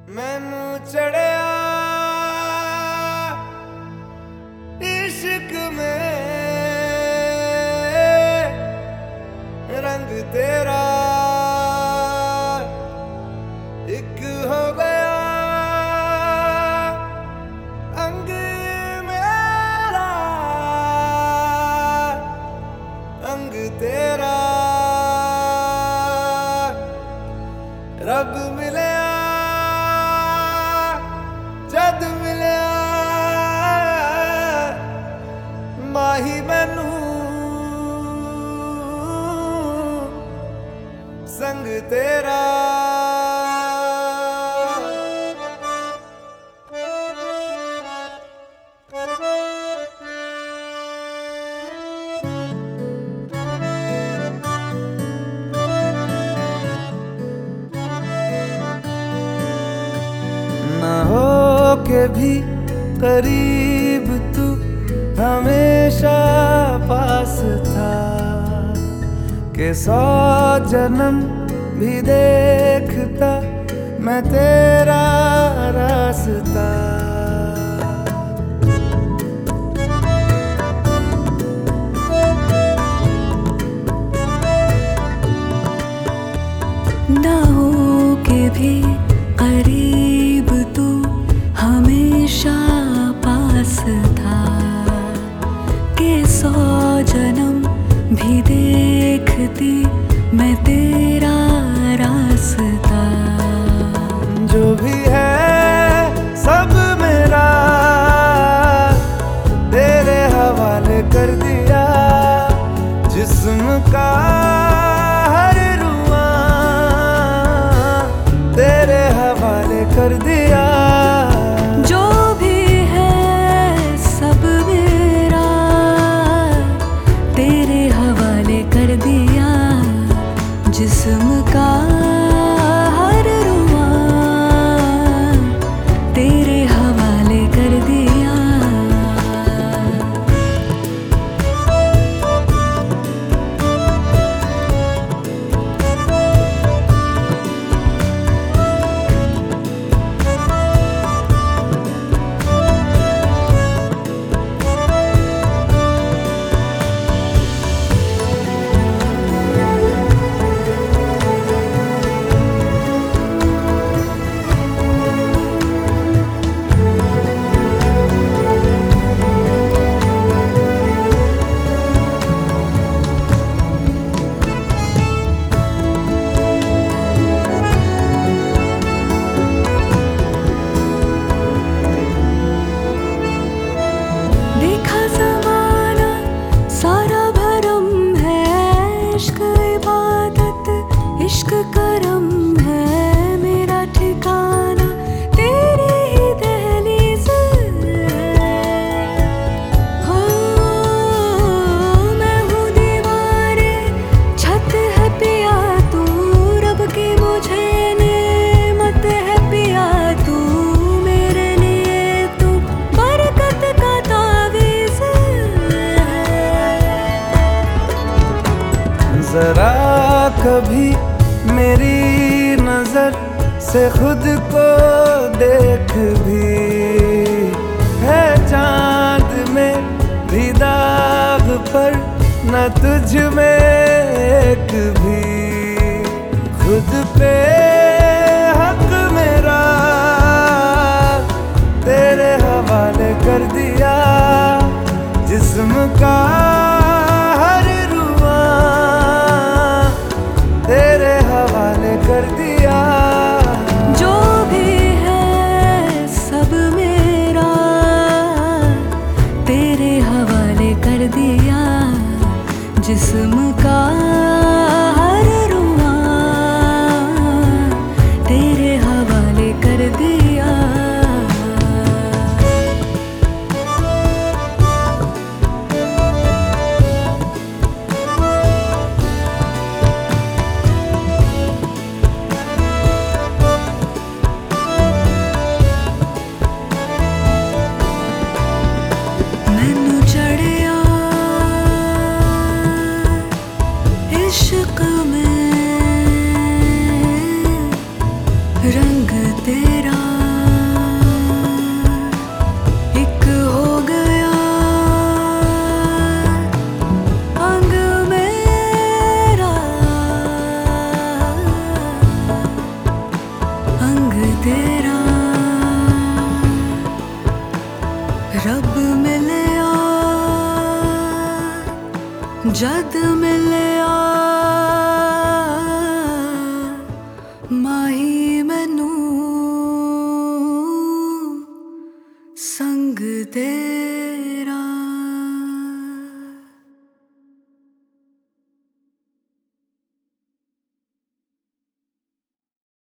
मैनू चढ़िया इश्क में रंग तेरा एक हो गया अंग मेरा अंग तेरा रब मिले जद मिलिया माही मैनू संग तेरा ना हो के भी करीब तू हमेशा पास था कि 100 जन्म भी देखता मैं तेरा रास्ता। ना हो के भी करीब तू हमेशा पास था कि 100 जन्म भी देखती मैं तेरा रास्ता। जो भी है सब मेरा तेरे हवाले कर दिया जिस्म का हर रुआ तेरे हवाले कर दिया। जो भी है सब मेरा तेरे हवाले कर दिया जिस्म का हर रुआ तेरे हवाले कर दिया। इश्क करम है मेरा ठिकाना तेरी ही दहलीज हो। मैं हूँ दीवारे छत है पिया तू रब की मुझे नेमत है पिया तू मेरे लिए तू बरकत का तावीज़ है। जरा कभी मेरी नजर से खुद को देख भी है चांद में भी दाग पर न तुझ में एक भी खुद पे हक मेरा तेरे हवाले कर दिया जिस्म का हर रुआ तेरे हवाले कर दिया। जो भी है सब मेरा तेरे हवाले कर दिया जिस्म का हर रुआ तेरे हवाले कर दिया। मैनू चढ़िया इश्क में रंग तेरा जद मिलिया माही मैनू संग दे।